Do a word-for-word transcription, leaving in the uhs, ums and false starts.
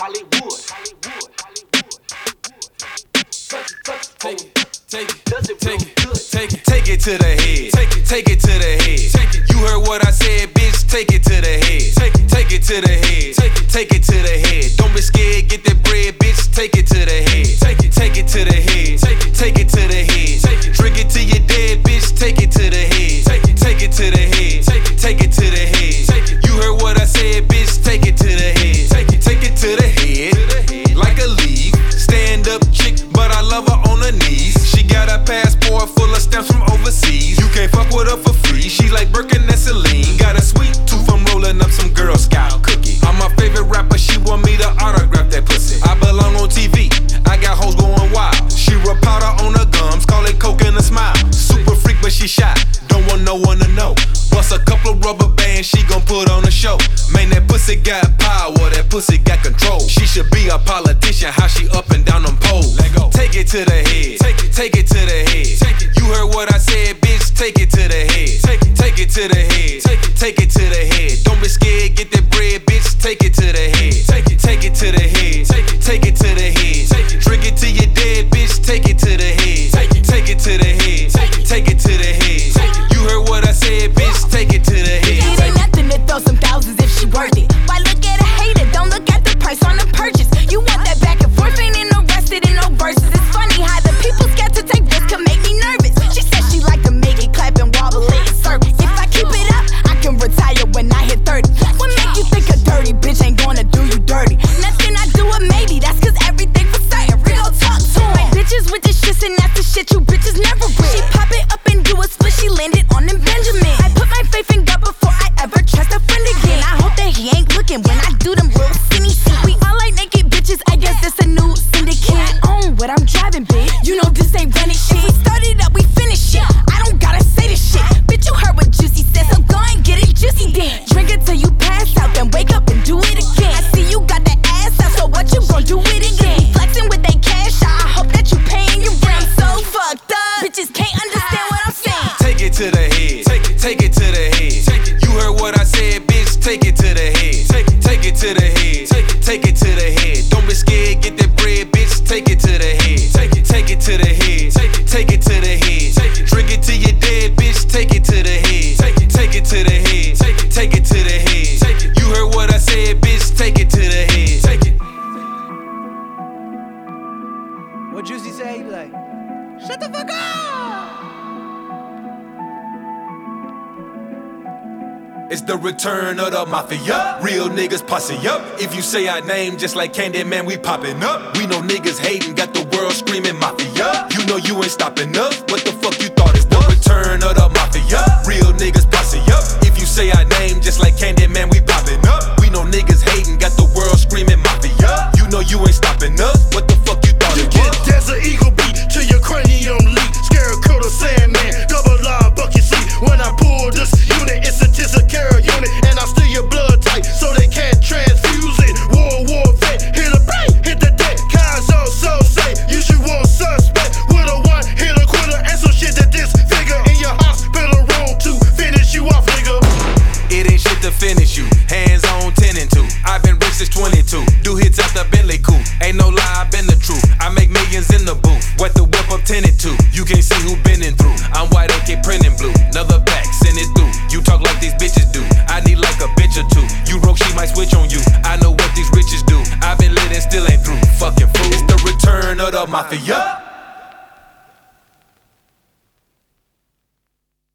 Hollywood. Take it, take it, take it, take it, take it to the head. Take it, take it to the head. Take it. You heard what I said, bitch. Take it to the head. Take it, take it to the head. Take it, take it to the head. Don't be scared, get that bread, bitch. Take it to the head. Take it, take it to the head. Take it, take it to the head. Take it, drink it till you're dead, bitch. Take it to the head. Take it, take it to the head. Take it, take it to the head. Take it. You heard what I said, bitch. Take it to the head. Take it, take it to the head. Like a leaf, stand up chick, but I love her on her knees. She got a passport full of stamps from overseas. You can't fuck with her for free. She like Birkin and Celine. Got a sweet tooth from rolling up some Girl Scout cookie. I'm my favorite rapper. She want me to autograph that pussy. I belong on T V. I got hoes going wild. She rub powder on her gums, call it coke and a smile. Super freak, but she shy. Don't want no one to know. Bust a couple of rubber bands, she gon' put on a show. Man, that pussy got power, that pussy got control. She should be a politician, how she up and down them poles. Let go. Take it to the head, take it, take it to the head. Take it. You heard what I said, bitch, take it to the head. Take it, take it to the head, take it, take it to the head. Don't be scared, get that bread, bitch, take it to the head. Take it, take it to the head, take it, take it to the head. Take it, drink it till you're dead, bitch, take it to the head. Take it, take it to the head, take it, take it to the head. You heard what I said, bitch, take it to the head. It ain't nothing to throw some thousands if she worth it. Why look at a hater, don't look at the price on the purchase. You want that back and forth, ain't interested in no verses. It's funny how the people scared to take risks can make me nervous. She said she like to make it clap and wobble it in circles. If I keep it up, I can retire when I hit thirty. What make you think a dirty bitch ain't gonna do you dirty? Nothing I do it maybe, that's cause everything for certain. We gon' talk to her. Bitches with the shits and that's the shit you bitches never with. She pop it up and do a split, she landed on them Benjamin. I put my faith in God before I ever trust a friend again. I hope that he ain't looking when I do them real skinny shit. We all like naked bitches, I guess it's a new syndicate. I own what I'm driving, bitch. You know this ain't rented shit. We started up, we finished it. I don't gotta say this shit. Bitch, you heard what Juicy said, so go and get it juicy then. Drink it till you pass out, then wake up and do it again. I see you got the ass out, so what you gon' do it again? Flexing with they cash out, I hope that you paying your rent. I'm so fucked up, bitches can't understand what I'm saying. Take it to the head, take it, take it to the head. Take it. You heard what I said, bitch, take it to the head. Take it, take it to the head, take it, take it to the head. Don't be scared, get that bread, bitch, take it to the head. Take it, take it to the head, take it, take it to the head. Take it, drink it till you're dead, bitch, take it to the head. Take it, take it to the head, take it, take it to the head. Take it. You heard what I said, bitch, take it to the head. Take it. What Juicy say? He be like, shut the fuck up! It's the return of the mafia. Real niggas posse up. If you say our name just like Candyman, we poppin' up. We know niggas hating, got the world screaming mafia. You know you ain't stopping us. What the fuck you thought is the return of the mafia? Real niggas posse up. If you say our name just like Candyman, we poppin' up. We know niggas hating, got the world screaming mafia. You know you ain't stopping us. What the fuck you thought it was? You get Desert Eagle beat to your cranium leak. Scarecrow Sandman, double live bucket seat. When I pull this unit, it's a Tissacare unit, and I steal your blood type so they can't transfuse it. War, war, vet, hit a bang, hit the deck. Kaizo, so say, you should want suspect with a one, hit a quarter, and some shit that disfigure in your hospital room to finish you off, nigga. It ain't shit to finish you. Hands on ten and two. I've been rich since twenty-two. Do hits out the Bentley coupe. Ain't no lie, I've been the truth. I make millions in the booth. Wet the whip up ten and two. You can't see who beenin' through. I'm white, A K printing blue. Another back, send it through. You talk like these bitches do. I need like a bitch or two. You broke, she might switch on you. I know what these riches do. I've been lit and still ain't through. Fucking fool. It's the return of the mafia.